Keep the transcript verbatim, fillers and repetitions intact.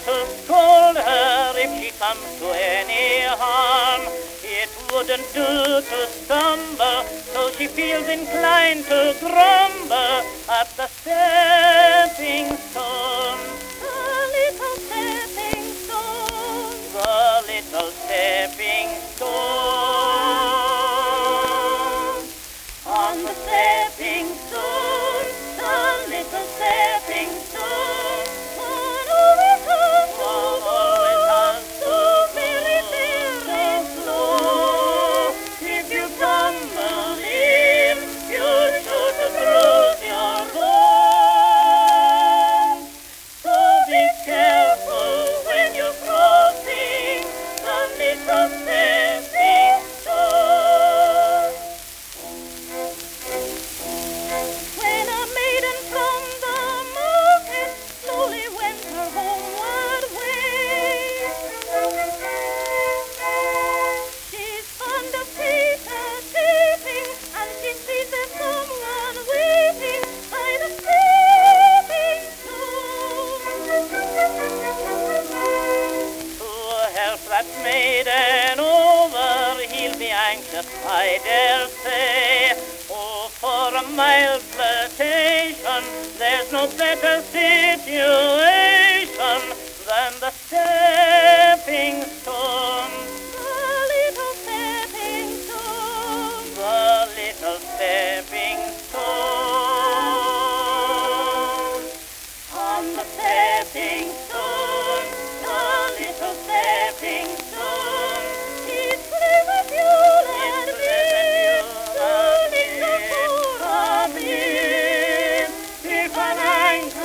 to scold her if she comes to any harm. It wouldn't do to stumble, so she feels inclined to grumble at the stepping stone. The little stepping stone. The little stepping stone. On the stepping stone, the little stepping stone. One always has to always has to very, very slow. If you tumble in, you're sure to bruise your bones. So be careful when you're crossing the little stepping stone. When a maiden from the market slowly went her homeward way, she's fond of Peter dating, and she sees there's someone waiting by the stepping stone. To help that maiden over, he'll be anxious, I dare say. Oh, for a mild flirtation, there's no better situation than the stepping stone. The little stepping stone. The little stepping stone. On the stepping stone, the little stepping stone. It's pleasant you'll admit, the little foot of it. If an anchor